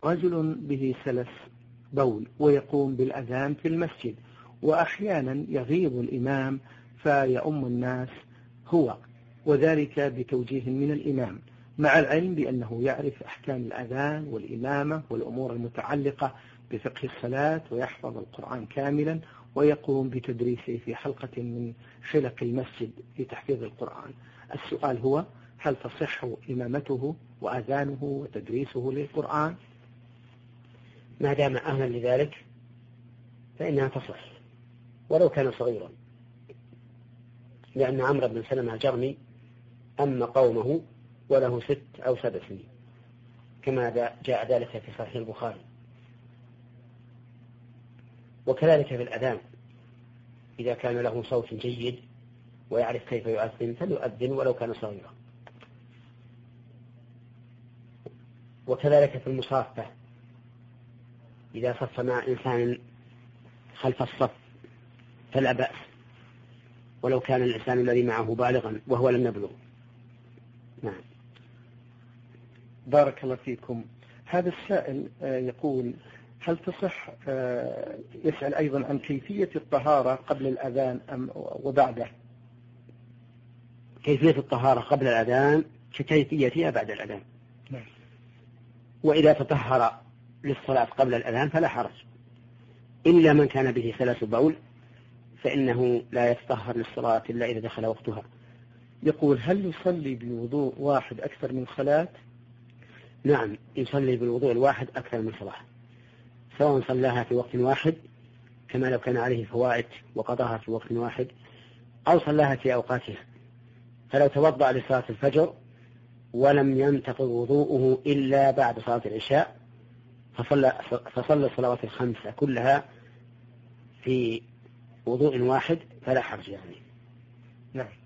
رجل به سلس بول ويقوم بالأذان في المسجد، وأحيانا يغيب الإمام فيؤم الناس هو، وذلك بتوجيه من الإمام، مع العلم بأنه يعرف أحكام الأذان والإمامة والأمور المتعلقة بفقه الصلاة، ويحفظ القرآن كاملا، ويقوم بتدريسه في حلقة من حلق المسجد في تحفيظ القرآن. السؤال هو: هل تصح إمامته وأذانه وتدريسه للقرآن؟ ما دام أهلا لذلك فإنها تصح ولو كان صغيرا، لأن عمرو بن سلمة الجرمي أما قومه وله 6 أو 7 سنين، كما جاء ذلك في صحيح البخاري. وكذلك في الأذان، إذا كان له صوت جيد ويعرف كيف يؤذن فليؤذن ولو كان صغيرا. وكذلك في المصافة، إذا صف مع إنسان خلف الصف فلا بأس، ولو كان الإنسان الذي معه بالغا وهو لم يبلغ. نعم. بارك الله فيكم. هذا السائل يقول: هل تصح، يسأل أيضا عن كيفية الطهارة قبل الأذان وبعده؟ كيفية الطهارة قبل الأذان ككيفيتها بعد الأذان. نعم. وإذا تطهر للصلاة قبل الأذان فلا حرج، إلا من كان به سلس بول فإنه لا يتطهر للصلاة إلا إذا دخل وقتها. يقول: هل يصلي بوضوء واحد أكثر من صلاة؟ نعم، يصلي بالوضوء الواحد أكثر من صلاة، سواء صلاها في وقت واحد كما لو كان عليه فوائد وقضاها في وقت واحد، أو صلاها في أوقاتها. فلو توضأ لصلاة الفجر ولم ينتقض وضوءه إلا بعد صلاة العشاء فصلى الصلوات الخمسة كلها في وضوء واحد فلا حرج يعني. نعم.